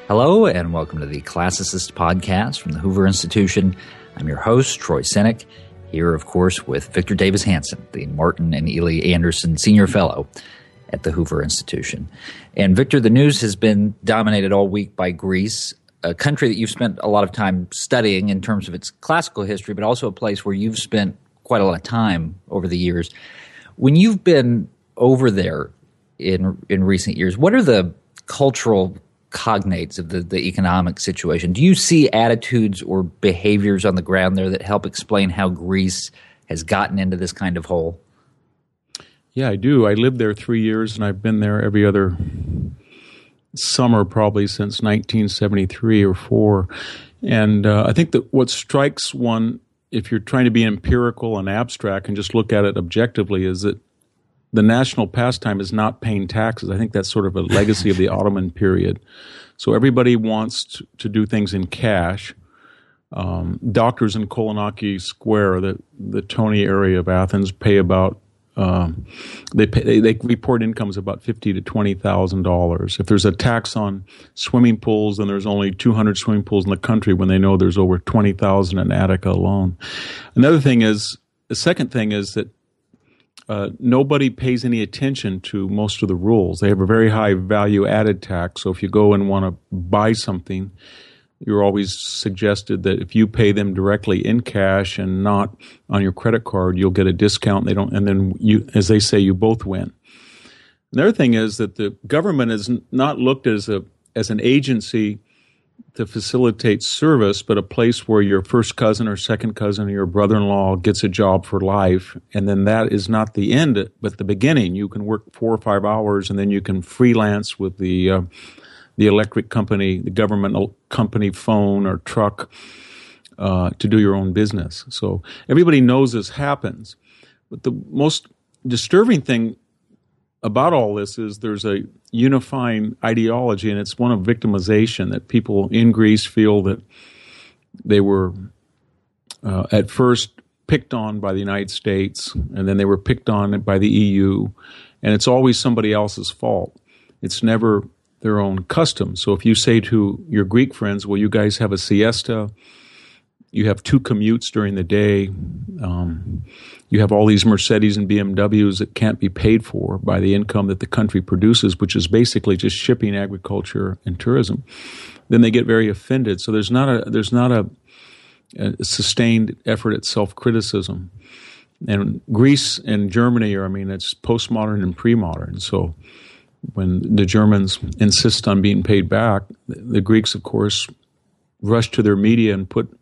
Hello, and welcome to the Classicist Podcast from the Hoover Institution. I'm your host, Troy Senik, here, of course, with Victor Davis Hanson, the Martin and Ely Anderson Senior Fellow at the Hoover Institution. And Victor, the news has been dominated all week by Greece, a country that you've spent a lot of time studying in terms of its classical history, but also a place where you've spent quite a lot of time over the years. When you've been over there in recent years, what are the cultural cognates of the economic situation? Do you see attitudes or behaviors on the ground there that help explain how Greece has gotten into this kind of hole? Yeah, I do. I lived there 3 years, and I've been there every other summer probably since 1973 or 4. And I think that what strikes one, if you're trying to be empirical and abstract and just look at it objectively, is that the national pastime is not paying taxes. I think that's sort of a legacy of the Ottoman period. So everybody wants to do things in cash. Doctors in Kolonaki Square, the Tony area of Athens, pay about they report incomes about $50,000 to $20,000. If there's a tax on swimming pools, then there's only 200 swimming pools in the country when they know there's over 20,000 in Attica alone. The second thing is that nobody pays any attention to most of the rules. They have a very high value-added tax, so if you go and want to buy something, you're always suggested that if you pay them directly in cash and not on your credit card, you'll get a discount. And then you, as they say, you both win. Another thing is that the government is not looked as an agency to facilitate service, but a place where your first cousin or second cousin or your brother-in-law gets a job for life. And then that is not the end, but the beginning. You can work 4 or 5 hours, and then you can freelance with the electric company, the government company phone or truck to do your own business. So everybody knows this happens. But the most disturbing thing about all this is there's a unifying ideology, and it's one of victimization, that people in Greece feel that they were at first picked on by the United States, and then they were picked on by the EU, and it's always somebody else's fault. It's never their own custom. So if you say to your Greek friends, well, you guys have a siesta, you have 2 commutes during the day, you have all these Mercedes and BMWs that can't be paid for by the income that the country produces, which is basically just shipping, agriculture, and tourism, then they get very offended. So there's not a sustained effort at self-criticism. And Greece and Germany it's postmodern and pre-modern. So when the Germans insist on being paid back, the Greeks, of course, rush to their media and put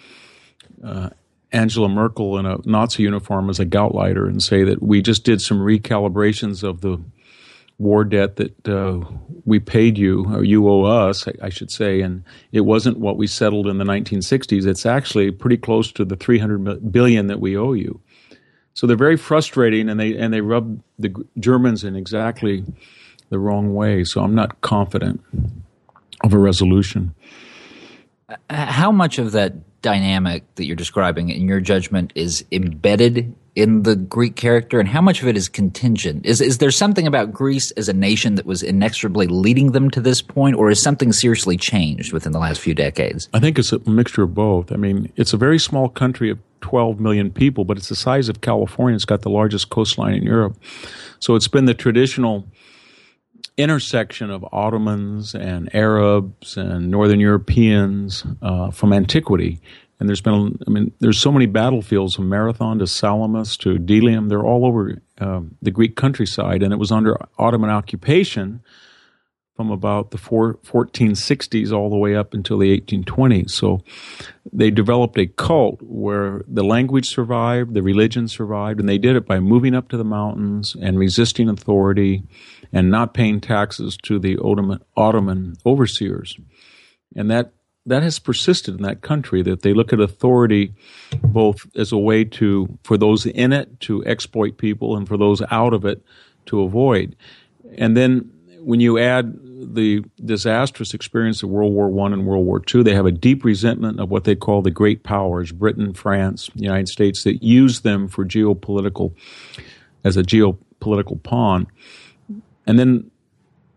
Angela Merkel in a Nazi uniform as a Gauleiter and say that we just did some recalibrations of the war debt that we paid you, or you owe us, I should say, and it wasn't what we settled in the 1960s. It's actually pretty close to the $300 billion that we owe you. So they're very frustrating, and they rub the Germans in exactly the wrong way. So I'm not confident of a resolution. How much of that dynamic that you're describing, in your judgment, is embedded in the Greek character, and how much of it is contingent? Is there something about Greece as a nation that was inexorably leading them to this point, or is something seriously changed within the last few decades? I think it's a mixture of both. It's a very small country of 12 million people, but it's the size of California. It's got the largest coastline in Europe. So it's been the traditional intersection of Ottomans and Arabs and Northern Europeans from antiquity. And there's so many battlefields from Marathon to Salamis to Delium. They're all over the Greek countryside, and it was under Ottoman occupation from about the 1460s all the way up until the 1820s. So they developed a cult where the language survived, the religion survived, and they did it by moving up to the mountains and resisting authority and not paying taxes to the Ottoman overseers. And that has persisted in that country, that they look at authority both as a way for those in it to exploit people and for those out of it to avoid. And then when you add the disastrous experience of World War I and World War II, they have a deep resentment of what they call the great powers, Britain, France, the United States, that use them as a geopolitical pawn. And then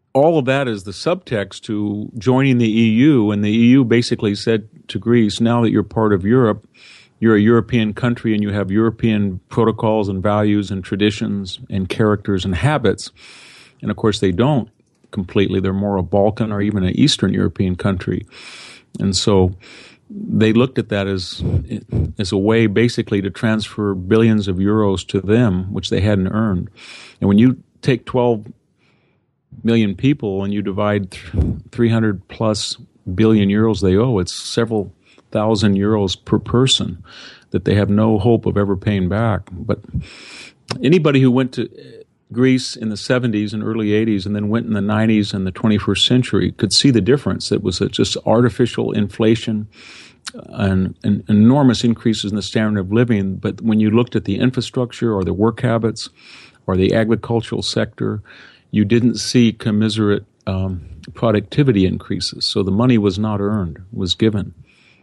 all of that is the subtext to joining the EU, and the EU basically said to Greece, now that you're part of Europe, you're a European country and you have European protocols and values and traditions and characters and habits. And of course they don't completely. They're more a Balkan or even an Eastern European country. And so they looked at that as a way basically to transfer billions of euros to them, which they hadn't earned. And when you take 12 million people and you divide 300 plus billion euros they owe, it's several thousand euros per person that they have no hope of ever paying back. But anybody who went to Greece in the 70s and early 80s and then went in the 90s and the 21st century could see the difference. It was just artificial inflation and enormous increases in the standard of living. But when you looked at the infrastructure or the work habits or the agricultural sector, you didn't see commensurate productivity increases. So the money was not earned, was given.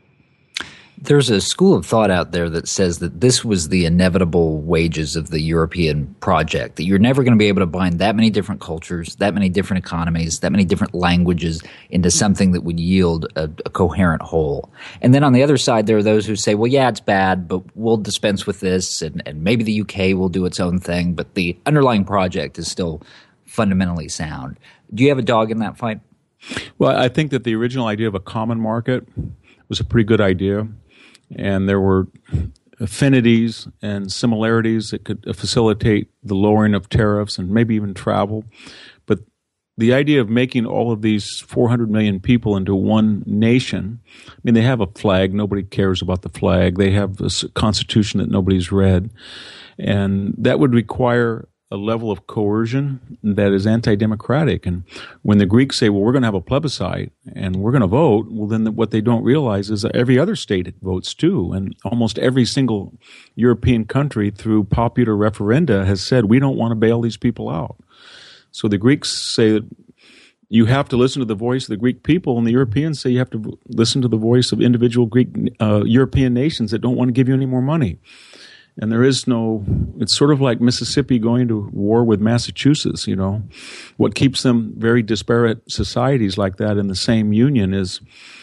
There's a school of thought out there that says that this was the inevitable wages of the European project, that you're never going to be able to bind that many different cultures, that many different economies, that many different languages into something that would yield a coherent whole. And then on the other side, there are those who say, well, yeah, it's bad, but we'll dispense with this, and maybe the UK will do its own thing, but the underlying project is still fundamentally sound. Do you have a dog in that fight? Well, I think that the original idea of a common market was a pretty good idea. And there were affinities and similarities that could facilitate the lowering of tariffs and maybe even travel. But the idea of making all of these 400 million people into one nation, I mean, they have a flag. Nobody cares about the flag. They have a constitution that nobody's read. And that would require a level of coercion that is anti-democratic. And when the Greeks say, well, we're going to have a plebiscite and we're going to vote, well, then what they don't realize is that every other state votes too. And almost every single European country through popular referenda has said, we don't want to bail these people out. So the Greeks say that you have to listen to the voice of the Greek people, and the Europeans say you have to listen to the voice of individual Greek European nations that don't want to give you any more money. And there is no, it's sort of like Mississippi going to war with Massachusetts, you know. What keeps them very disparate societies like that in the same union is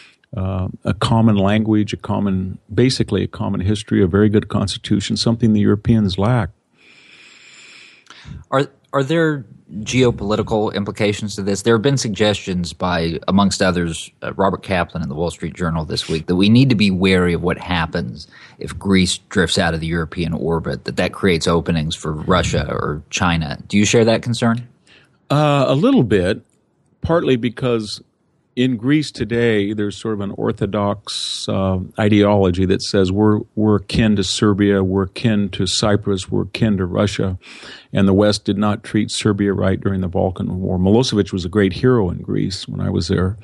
a common language, basically a common history, a very good constitution, something the Europeans lack. Are there geopolitical implications to this? There have been suggestions by, amongst others, Robert Kaplan in the Wall Street Journal this week, that we need to be wary of what happens if Greece drifts out of the European orbit, that creates openings for Russia or China. Do you share that concern? A little bit, partly because in Greece today, there's sort of an orthodox ideology that says we're akin to Serbia, we're akin to Cyprus, we're akin to Russia, and the West did not treat Serbia right during the Balkan War. Milosevic was a great hero in Greece when I was there.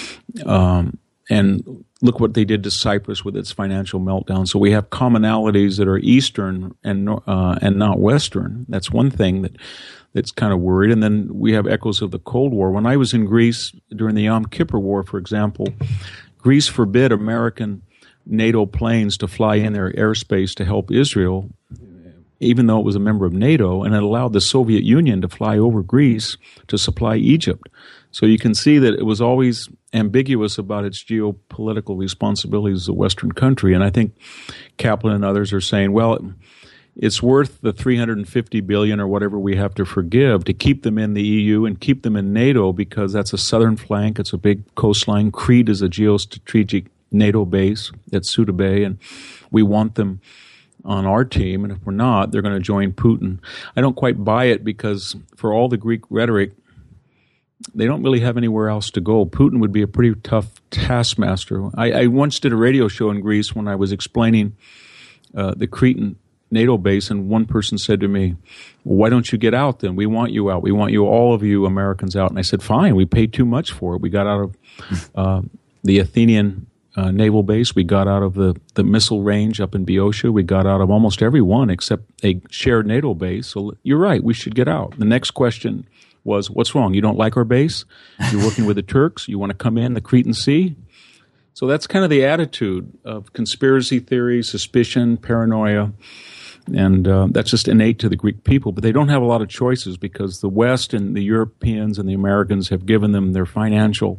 And look what they did to Cyprus with its financial meltdown. So we have commonalities that are Eastern and not Western. That's one thing that's kind of worried. And then we have echoes of the Cold War. When I was in Greece during the Yom Kippur War, for example, Greece forbid American NATO planes to fly in their airspace to help Israel, even though it was a member of NATO, and it allowed the Soviet Union to fly over Greece to supply Egypt. So you can see that it was always ambiguous about its geopolitical responsibilities as a Western country. And I think Kaplan and others are saying, well, it's worth the $350 billion or whatever we have to forgive to keep them in the EU and keep them in NATO, because that's a southern flank. It's a big coastline. Crete is a geostrategic NATO base at Suda Bay, and we want them on our team. And if we're not, they're going to join Putin. I don't quite buy it, because for all the Greek rhetoric, they don't really have anywhere else to go. Putin would be a pretty tough taskmaster. I once did a radio show in Greece when I was explaining the Cretan NATO base, and one person said to me, well, why don't you get out then? We want you out. We want you, all of you Americans out. And I said, fine, we paid too much for it. We got out of the Athenian naval base. We got out of the missile range up in Boeotia. We got out of almost every one except a shared NATO base. So you're right, we should get out. The next question was, what's wrong? You don't like our base? You're working with the Turks? You want to come in the Cretan Sea? So that's kind of the attitude of conspiracy theory, suspicion, paranoia. And that's just innate to the Greek people. But they don't have a lot of choices because the West and the Europeans and the Americans have given them their financial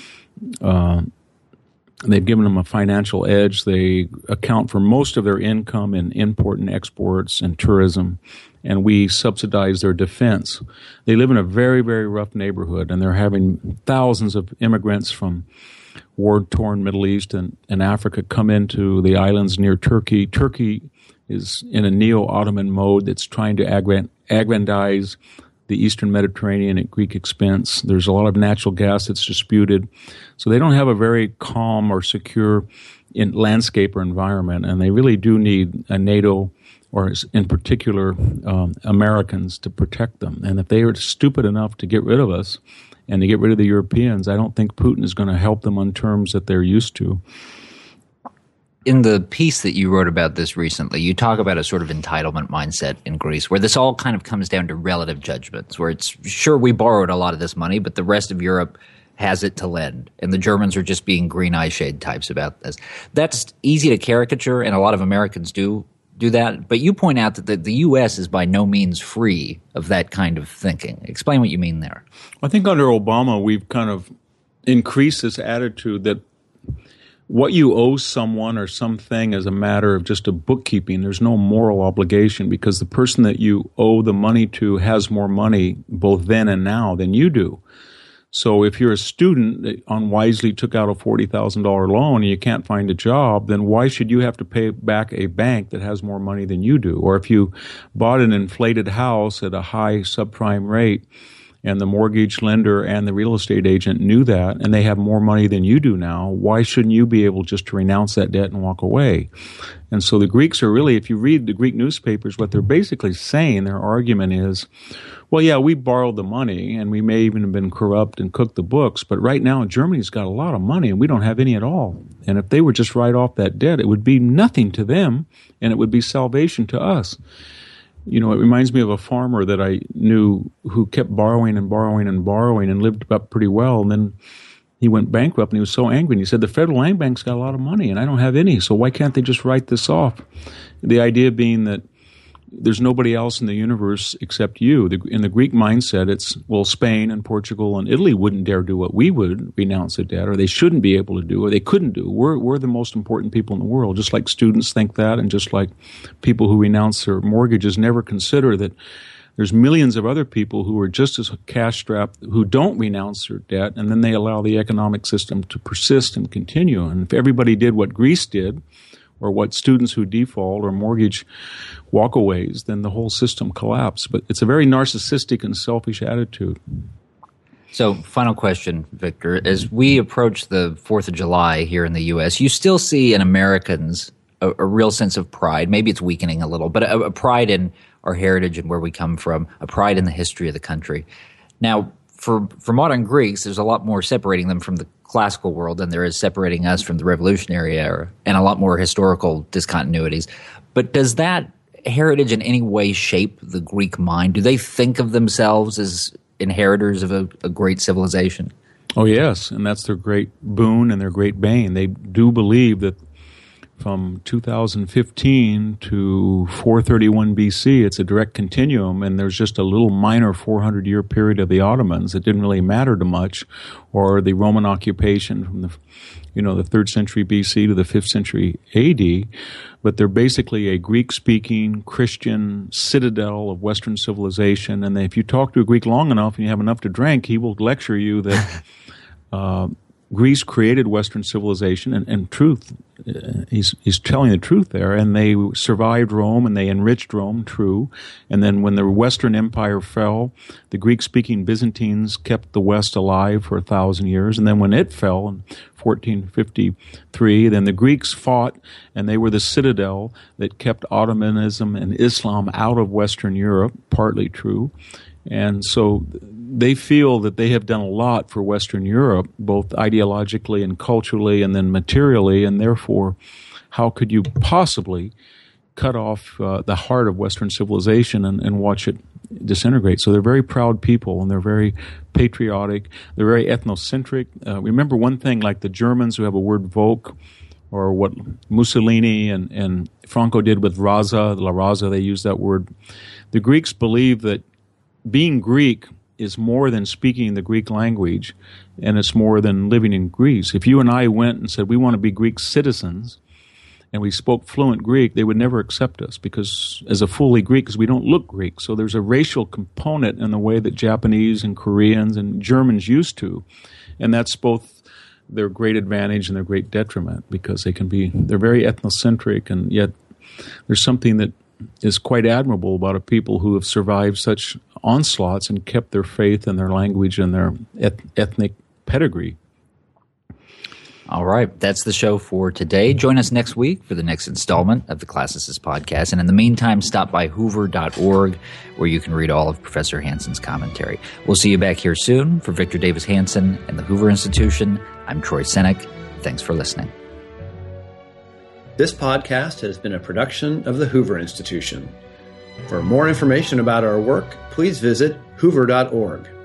they've given them a financial edge. They account for most of their income in import and exports and tourism, and we subsidize their defense. They live in a very, very rough neighborhood, and they're having thousands of immigrants from war-torn Middle East and Africa come into the islands near Turkey. Turkey is in a neo-Ottoman mode that's trying to aggrandize the Eastern Mediterranean at Greek expense. There's a lot of natural gas that's disputed. So they don't have a very calm or secure landscape or environment, and they really do need a NATO or in particular Americans to protect them. And if they are stupid enough to get rid of us and to get rid of the Europeans, I don't think Putin is going to help them on terms that they're used to. In the piece that you wrote about this recently, you talk about a sort of entitlement mindset in Greece where this all kind of comes down to relative judgments, where it's sure we borrowed a lot of this money, but the rest of Europe has it to lend, and the Germans are just being green eye shade types about this. That's easy to caricature, and a lot of Americans do that, but you point out that the U.S. is by no means free of that kind of thinking. Explain what you mean there. I think under Obama, we've kind of increased this attitude that what you owe someone or something is a matter of just a bookkeeping. There's no moral obligation because the person that you owe the money to has more money both then and now than you do. So if you're a student that unwisely took out a $40,000 loan and you can't find a job, then why should you have to pay back a bank that has more money than you do? Or if you bought an inflated house at a high subprime rate, and the mortgage lender and the real estate agent knew that, and they have more money than you do now, why shouldn't you be able just to renounce that debt and walk away? And so the Greeks are really, if you read the Greek newspapers, what they're basically saying, their argument is, well, yeah, we borrowed the money, and we may even have been corrupt and cooked the books, but right now Germany's got a lot of money, and we don't have any at all. And if they were just write off that debt, it would be nothing to them, and it would be salvation to us. You know, it reminds me of a farmer that I knew who kept borrowing and borrowing and borrowing and lived up pretty well. And then he went bankrupt and he was so angry. And he said, the Federal Land Bank's got a lot of money and I don't have any. So why can't they just write this off? The idea being that there's nobody else in the universe except you. In the Greek mindset, it's, well, Spain and Portugal and Italy wouldn't dare do what we would, renounce a debt, or they shouldn't be able to do, or they couldn't do. We're the most important people in the world, just like students think that, and just like people who renounce their mortgages never consider that there's millions of other people who are just as cash-strapped who don't renounce their debt, and then they allow the economic system to persist and continue. And if everybody did what Greece did, or what students who default or mortgage walkaways, then the whole system collapsed. But it's a very narcissistic and selfish attitude. So, final question, Victor. As we approach the 4th of July here in the U.S., you still see in Americans a real sense of pride. Maybe it's weakening a little, but a pride in our heritage and where we come from, a pride in the history of the country. Now, for modern Greeks, there's a lot more separating them from the classical world than there is separating us from the revolutionary era, and a lot more historical discontinuities. But does that heritage in any way shape the Greek mind? Do they think of themselves as inheritors of a great civilization? Oh, yes, and that's their great boon and their great bane. They do believe that from 2015 to 431 BC, it's a direct continuum, and there's just a little minor 400-year period of the Ottomans that didn't really matter to much, or the Roman occupation from the 3rd century BC to the 5th century AD, but they're basically a Greek-speaking Christian citadel of Western civilization, and if you talk to a Greek long enough and you have enough to drink, he will lecture you that Greece created Western civilization, and truth, he's telling the truth there, and they survived Rome and they enriched Rome, true. And then when the Western Empire fell, the Greek-speaking Byzantines kept the West alive for 1,000 years. And then when it fell in 1453, then the Greeks fought, and they were the citadel that kept Ottomanism and Islam out of Western Europe, partly true. And so they feel that they have done a lot for Western Europe, both ideologically and culturally and then materially, and therefore, how could you possibly cut off the heart of Western civilization and watch it disintegrate? So they're very proud people, and they're very patriotic. They're very ethnocentric. Remember one thing, like the Germans who have a word Volk, or what Mussolini and Franco did with raza, la raza, they use that word. The Greeks believe that being Greek is more than speaking the Greek language, and it's more than living in Greece. If you and I went and said we want to be Greek citizens, and we spoke fluent Greek, they would never accept us because as a fully Greek, because we don't look Greek. So there's a racial component in the way that Japanese and Koreans and Germans used to, and that's both their great advantage and their great detriment because they're very ethnocentric, and yet there's something that is quite admirable about a people who have survived such onslaughts and kept their faith and their language and their ethnic pedigree. All right. That's the show for today. Join us next week for the next installment of the Classicist Podcast. And in the meantime, stop by hoover.org where you can read all of Professor Hanson's commentary. We'll see you back here soon. For Victor Davis Hanson and the Hoover Institution, I'm Troy Senik. Thanks for listening. This podcast has been a production of the Hoover Institution. For more information about our work, please visit hoover.org.